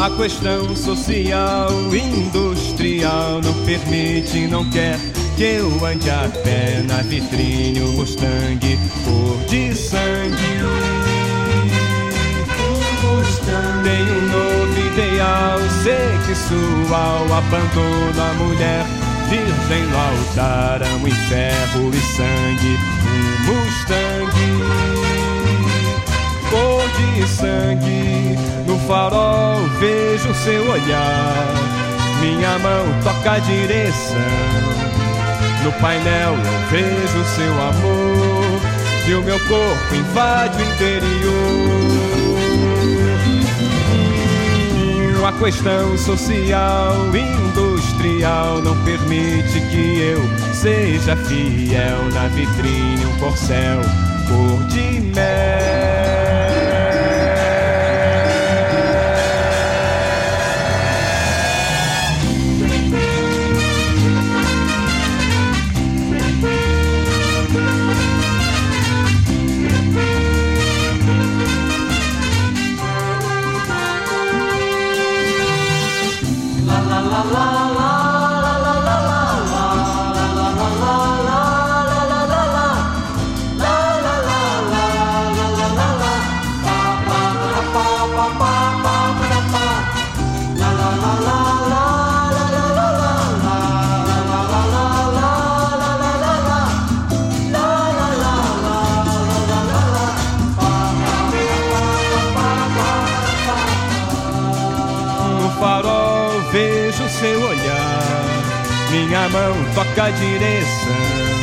A questão social, industrial não permite, não quer que eu ande a pé na vitrine, o Mustang cor de sangue. Tenho um novo ideal sexual, abandono a mulher virgem no altar, amo em ferro e sangue, um Mustang cor de sangue. No farol vejo seu olhar, minha mão toca a direção. No painel eu vejo seu amor e o meu corpo invade o interior. A questão social, industrial não permite que eu seja fiel na vitrine, um corcel cor de mel. Vejo seu olhar, minha mão toca a direção.